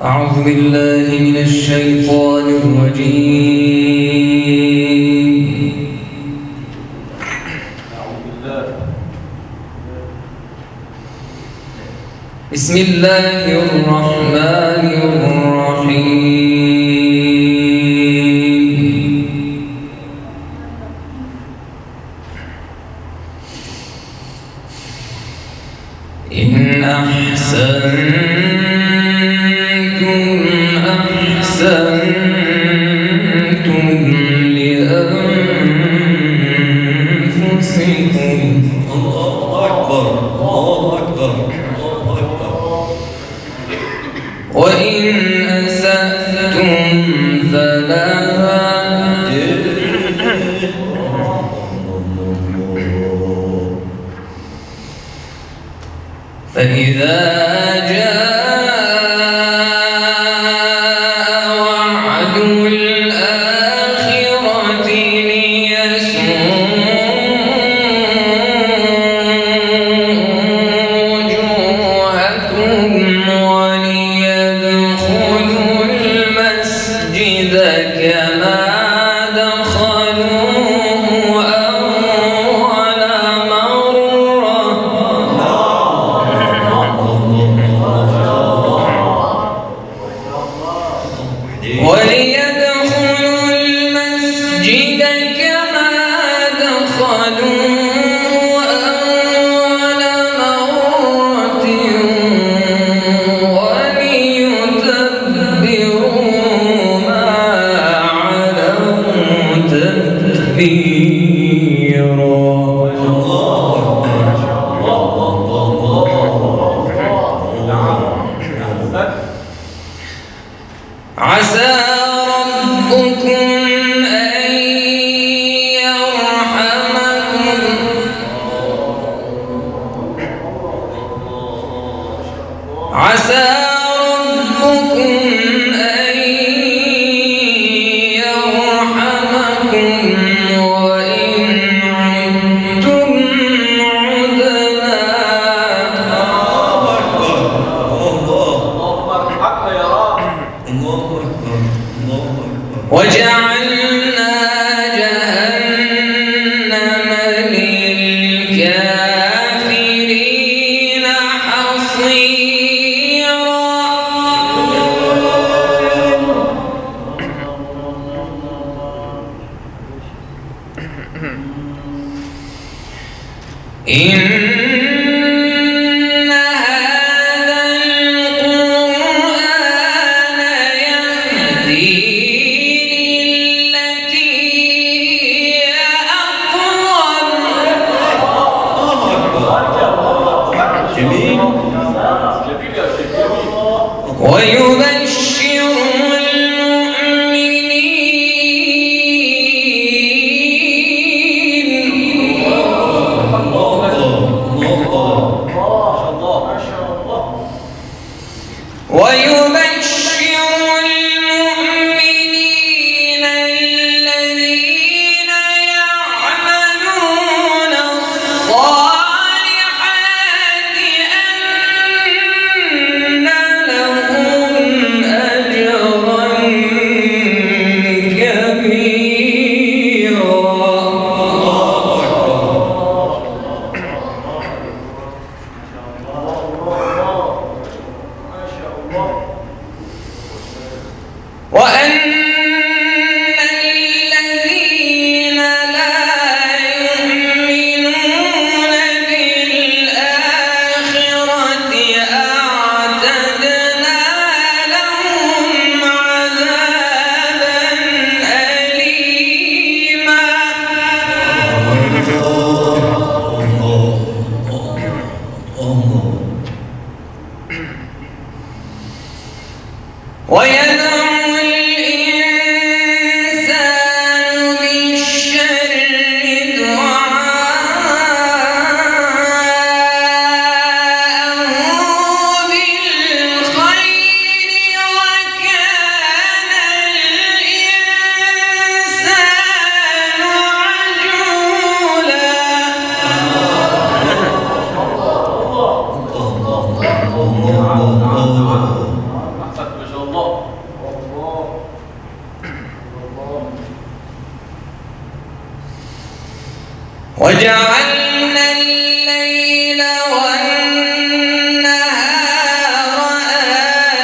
أعوذ بالله من الشيطان الرجيم. بسم الله الرحمن الرحيم. إن أحسنتم لأنفسكم. الله أكبر الله أكبر الله أكبر. وإن أسأتم فلها. فإذا جاء وعد الآخرة ليسوءوا وجوهكم وليدخلوا المسجد كما دخلوه أول مرة. وليدخلوا المسجد كما دخلوه أول مرة وليتبروا ما علوا تتبيرا. عسى ربكم أن يرحمكم. عسى ربكم أن يرحمكم وإن عدتم عدنا. وجعلنا جهنم للكافرين حصيرا. إن هذا القرآن يهدي ويبشر المؤمنين الذين يعملون الصالحات أن لهم أجرا كبيرا. وأن الذين لا يؤمنون بالآخرة أعتدنا لهم عذابا أليما. ويدعو الإنسان بالشر دعاءه بالخير وكان الإنسان عجولا. وجعلنا الليل والنهار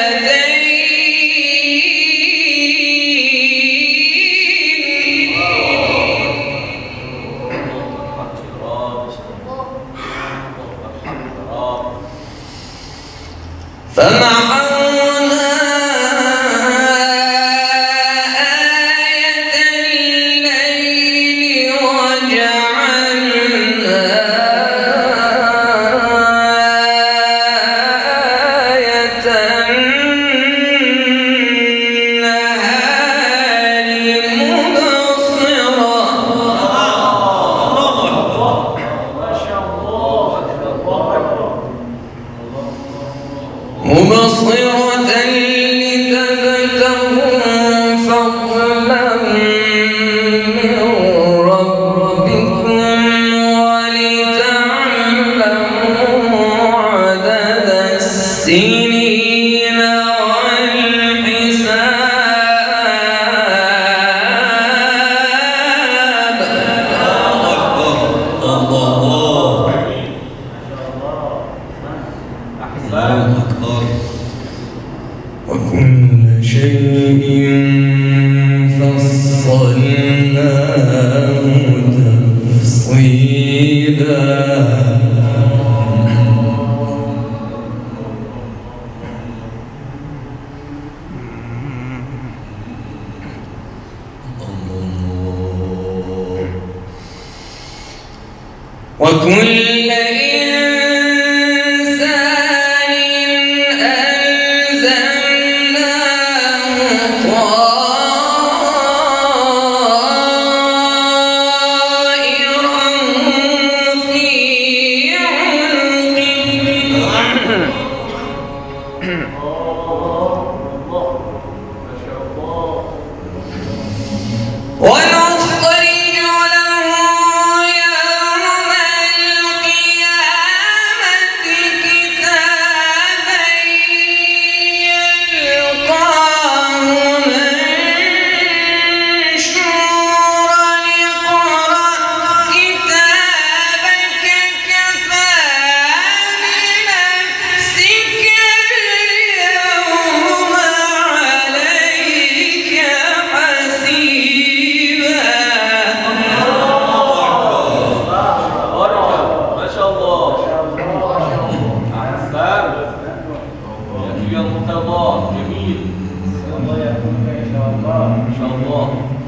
آيتين فمحونا آية الليل وجعلنا آية النهار مبصرة لتبتغوا فضلا من ربكم ولتعلموا عدد السنين والحساب. وكل شيء فصلناه تفصيلا. وكل إنسان ألزمناه طائره في عنقه ونخرج له يوم القيامة كتابا يلقاه منشورا اقرأ كتابك كفى بنفسك اليوم عليك حسيبا. ما شاء الله. أحسن يا مرتضى، جميل. ما شاء الله.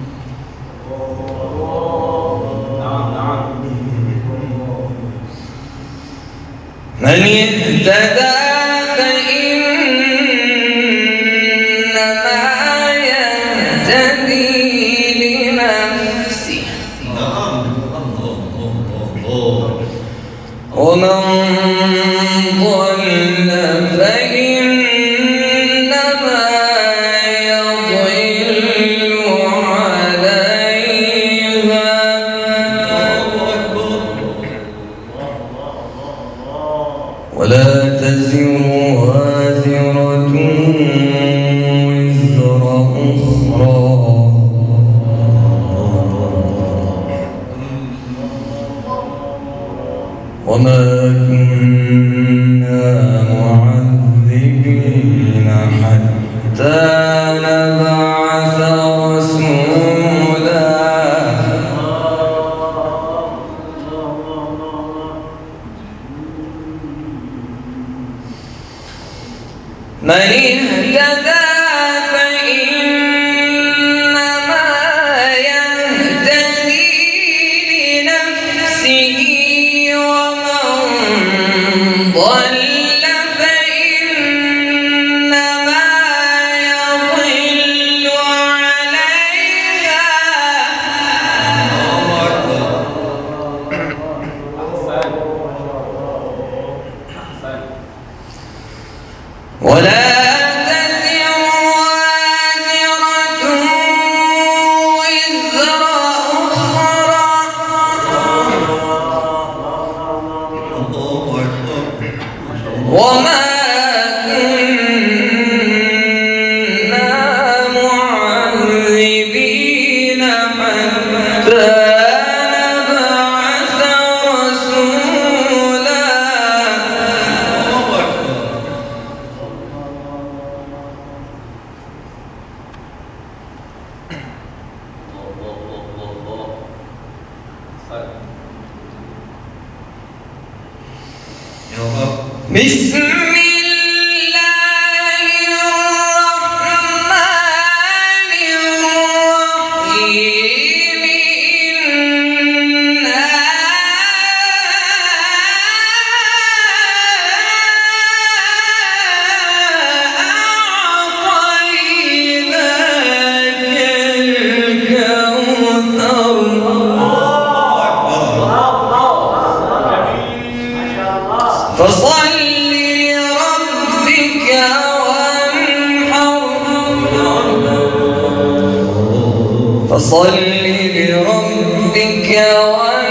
نعم نعم. من اهتدى فإنما يهتدي لنفسه ومن ضل فإنما يضل عليها ولا تزر وازرة وزر أخرى وما كنا معذبين حتى نبعث رسولا. من اهتدى فإنما يهتدي لنفسه ومن ضل فإنما يضل عليها ولا تزر وازرة وزر أخرى وما كنا معذبين حتى نبعث بسم الله الرحمن الرحيم إنا أعطيناك الكوثر فصل لربك وانحر